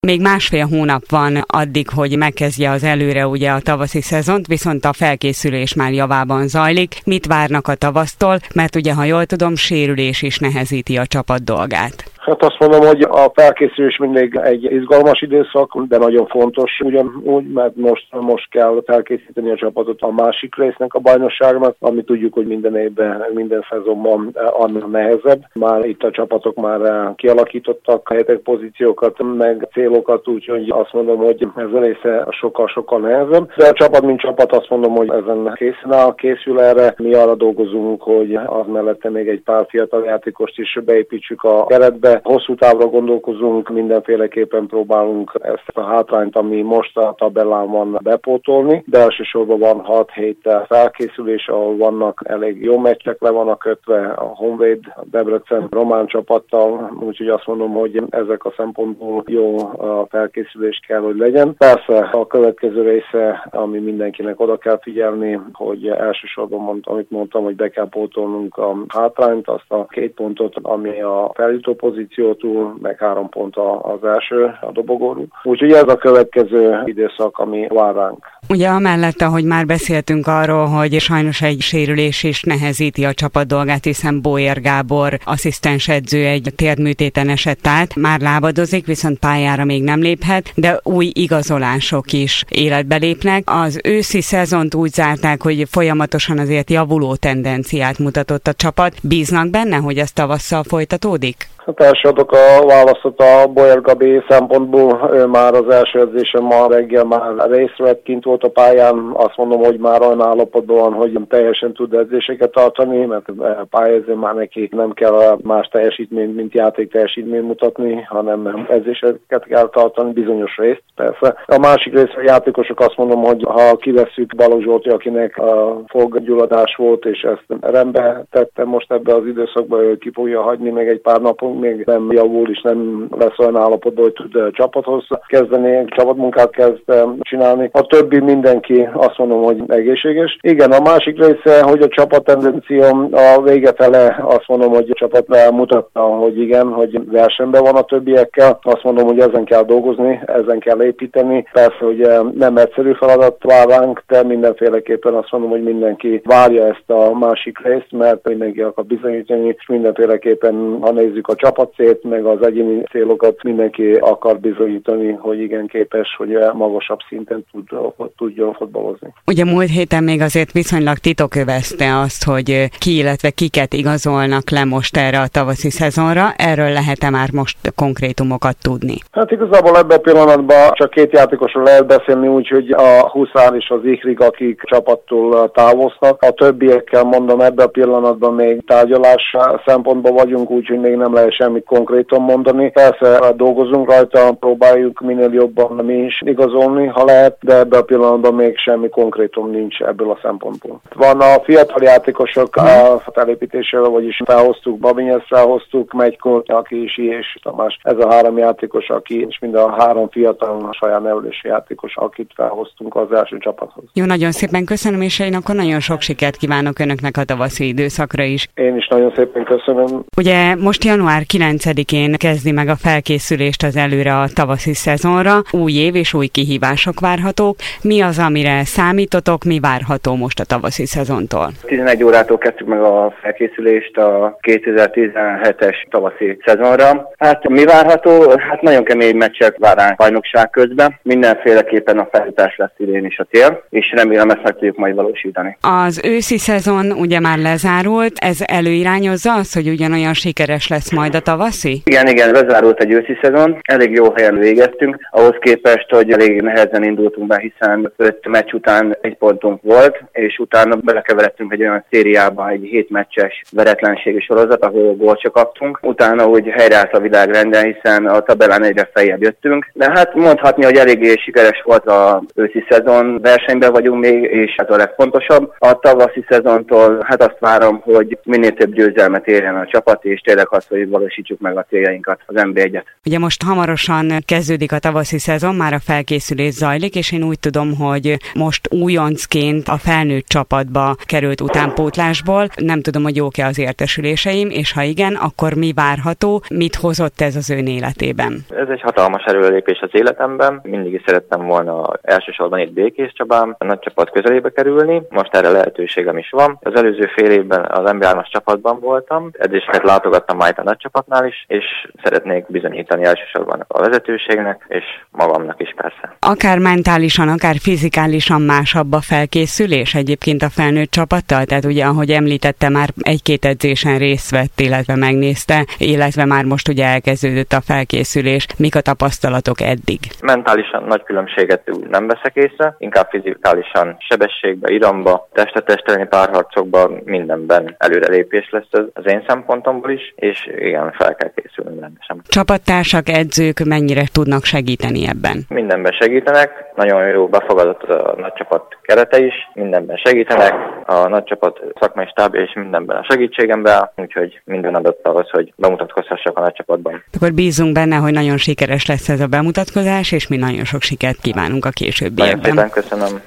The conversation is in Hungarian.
Még másfél hónap van addig, hogy megkezdje az előre ugye a tavaszi szezont, viszont a felkészülés már javában zajlik. Mit várnak a tavasztól? Mert ugye, ha jól tudom, sérülés is nehezíti a csapat dolgát. Hát azt mondom, hogy a felkészülés mindig egy izgalmas időszak, de nagyon fontos ugyanúgy, mert most kell felkészíteni a csapatot a másik résznek a bajnokságnak, ami tudjuk, hogy minden évben, minden szezonban annál nehezebb. Már itt a csapatok már kialakítottak helyetek, pozíciókat, meg célokat, úgyhogy azt mondom, hogy ez a része sokkal nehezebb. De a csapat, mint csapat, azt mondom, hogy ezen készül erre. Mi arra dolgozunk, hogy az mellette még egy pár fiatal játékost is beépítsük a keretbe. Hosszú távra gondolkozunk, mindenféleképpen próbálunk ezt a hátrányt, ami most a tabellán van, bepótolni, de elsősorban van 6-7 felkészülés, ahol vannak elég jó meccsek, le vannak kötve a Honvéd, a Debrecen román csapattal, úgyhogy azt mondom, hogy ezek a szempontból jó a felkészülés kell, hogy legyen. Persze a következő része, ami mindenkinek oda kell figyelni, hogy elsősorban amit mondtam, hogy be kell pótolnunk a hátrányt, azt a 2 pontot, ami a feljutó pozíciótól, meg 3 pont az első a dobogóról. Úgyhogy ez a következő időszak, ami vár ránk. Ugye amellett, ahogy már beszéltünk arról, hogy sajnos egy sérülés is nehezíti a csapat dolgát, hiszen Bóér Gábor asszisztens edző egy térdműtéten esett át, már lábadozik, viszont pályára még nem léphet, de új igazolások is életbe lépnek. Az őszi szezont úgy zárták, hogy folyamatosan azért javuló tendenciát mutatott a csapat. Bíznak benne, hogy ez tavasszal folytatódik? Hát első adok a választot a Bóér Gabi szempontból. Ő már az első edzésen ma reggel már részt vett, kint volt a pályán. Azt mondom, hogy már olyan állapotban van, hogy teljesen tud edzéseket tartani, mert pályázó már neki nem kell más teljesítményt, mint játék teljesítményt mutatni, hanem edzéseket kell tartani, bizonyos részt persze. A másik rész a játékosok, azt mondom, hogy ha kivesszük Balogh Zsolti, akinek a foggyulladás volt, és ezt rendbe tette most ebbe az időszakban, hogy ki fogja hagyni még egy pár napon, még nem javul, és nem lesz olyan állapotban, hogy tud csapathoz kezdeni, csapatmunkát kezd csinálni. A többi mindenki azt mondom, hogy egészséges. Igen, a másik része, hogy a csapat tendencia a vége fele, azt mondom, hogy a csapat mutatta, hogy igen, hogy versenyben van a többiekkel. Azt mondom, hogy ezen kell dolgozni, ezen kell építeni. Persze, hogy nem egyszerű feladat vár ránk, de mindenféleképpen azt mondom, hogy mindenki várja ezt a másik részt, mert mindenki akar bizonyítani, és mindenféleképpen, ha nézzük a csapatcélt, meg az egyéni célokat, mindenki akar bizonyítani, hogy igen képes, hogy magasabb szinten tudjon fotbalozni. Ugye múlt héten még azért viszonylag titokövezte azt, hogy ki, illetve kiket igazolnak le most erre a tavaszi szezonra. Erről lehet-e már most konkrétumokat tudni? Hát igazából ebben a pillanatban csak 2 játékosról lehet beszélni, úgyhogy a Huszár és az Ihrig, akik csapattól távoznak. A többiekkel mondom, ebben a pillanatban még tárgyalás szempontból vagyunk, úgyhogy még nem lehet semmit konkrétan mondani. Persze dolgozunk rajta, próbáljuk minél jobban mi is igazolni, ha lehet, de ebben a pillanatban még semmi konkrétum nincs ebből a szempontból. Van a fiatal játékosok a felépítésével, vagyis felhoztuk, Babinyezt felhoztuk, Megykor, aki is és Tamás. Ez a 3 játékos, aki, és mind a 3 fiatal saját nevelési játékos, akit felhoztunk az első csapathoz. Jó, nagyon szépen köszönöm, és én akkor nagyon sok sikert kívánok önöknek a tavaszi időszakra is. Én is nagyon szépen köszönöm. Ugye most január 9-én kezdi meg a felkészülést az előre a tavaszi szezonra. Új év és új kihívások várhatók. Mi az, amire számítotok, mi várható most a tavaszi szezontól? 11 órától kezdtük meg a felkészülést a 2017-es tavaszi szezonra. Hát mi várható? Hát nagyon kemény meccsek vár ránk bajnokság közben. Mindenféleképpen a feljutás lesz idén is a cél, és remélem ezt meg tudjuk majd valósítani. Az őszi szezon ugye már lezárult, ez előirányozza azt, hogy ugyanolyan sikeres lesz majd a tavaszi? Igen, lezárult egy őszi szezon, elég jó helyen végeztünk, ahhoz képest, hogy elég nehezen indultunk be, hiszen 5 meccs után 1 pontunk volt, és utána belekeveredtünk egy olyan szériába, egy 7 meccses veretlenségi sorozat, ahol gólt csak kaptunk. Utána úgy helyreállt a világrenden, hiszen a tabellán egyre feljebb jöttünk. De hát mondhatni, hogy eléggé sikeres volt az őszi szezon, versenyben vagyunk még, és hát a legfontosabb. A tavaszi szezontól hát azt várom, hogy minél több győzelmet érjen a csapat, és tényleg az, hogy valósítsuk meg a céljainkat, az NB1-et. Ugye most hamarosan kezdődik a tavaszi szezon, már a felkészülés zajlik, és én úgy tudom, hogy most újoncként a felnőtt csapatba került utánpótlásból. Nem tudom, hogy jók-e az értesüléseim, és ha igen, akkor mi várható, mit hozott ez az ön életében? Ez egy hatalmas előrelépés az életemben. Mindig is szerettem volna elsősorban itt Békéscsabán a nagy csapat közelébe kerülni. Most erre lehetőségem is van. Az előző fél évben az NB3-as csapatban voltam, edzéseket látogattam már a nagy csapatnál is, és szeretnék bizonyítani elsősorban a vezetőségnek, és magamnak is persze. Akár mentálisan, akár fizikálisan másabb a felkészülés egyébként a felnőtt csapattal? Tehát ugye, ahogy említette, már egy-két edzésen részt vett, illetve megnézte, illetve már most ugye elkezdődött a felkészülés. Mik a tapasztalatok eddig? Mentálisan nagy különbséget nem veszek észre, inkább fizikálisan sebességbe, iramba, testre-testelni párharcokban, mindenben előrelépés lesz az én szempontomból is, és igen, fel kell készülni rendesen. Csapattársak, edzők mennyire tudnak segíteni ebben? Mindenben segítenek, nagyon jó befogadott a nagy csapat kerete is, mindenben segítenek, a nagy csapat szakmai stábja is mindenben a segítségembe áll, úgyhogy minden adott ahhoz, hogy bemutatkozhassak a nagy csapatban. Akkor bízunk benne, hogy nagyon sikeres lesz ez a bemutatkozás, és mi nagyon sok sikert kívánunk a későbbiekben. Nagyon szépen köszönöm.